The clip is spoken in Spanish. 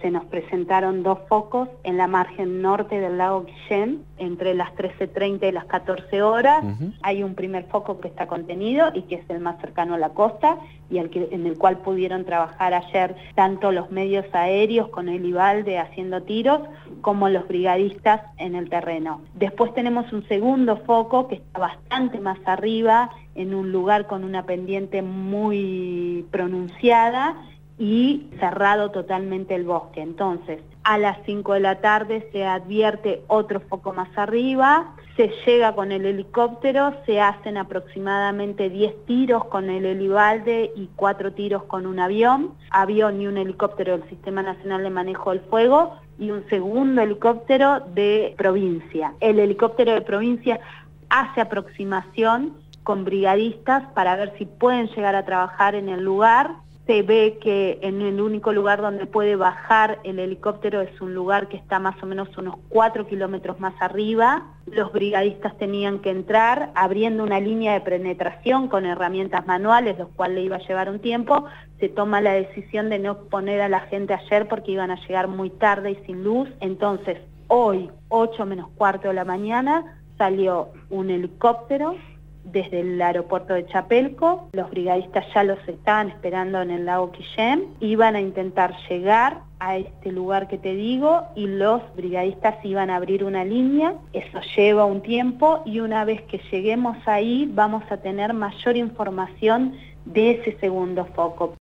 se nos presentaron 2 focos en la margen norte del lago Guillén, entre las 13:30 y las 14 horas. Hay un primer foco que está contenido y que es el más cercano a la costa y en el cual pudieron trabajar ayer tanto los medios aéreos con el Ivalde haciendo tiros como los brigadistas en el terreno. Después tenemos un segundo foco que está bastante más arriba, en un lugar con una pendiente muy pronunciada y cerrado totalmente el bosque. Entonces, a las 5 de la tarde se advierte otro foco más arriba, se llega con el helicóptero, se hacen aproximadamente 10 tiros con el Helibalde y 4 tiros con un avión y un helicóptero del Sistema Nacional de Manejo del Fuego y un segundo helicóptero de provincia. El helicóptero de provincia hace aproximación con brigadistas para ver si pueden llegar a trabajar en el lugar. Se ve que en el único lugar donde puede bajar el helicóptero es un lugar que está más o menos unos 4 kilómetros más arriba. Los brigadistas tenían que entrar abriendo una línea de penetración con herramientas manuales, lo cual le iba a llevar un tiempo. Se toma la decisión de no poner a la gente ayer porque iban a llegar muy tarde y sin luz. Entonces, hoy, 8 menos cuarto de la mañana, salió un helicóptero desde el aeropuerto de Chapelco. Los brigadistas ya los estaban esperando en el lago Guillén, iban a intentar llegar a este lugar que te digo y los brigadistas iban a abrir una línea. Eso lleva un tiempo y una vez que lleguemos ahí vamos a tener mayor información de ese segundo foco.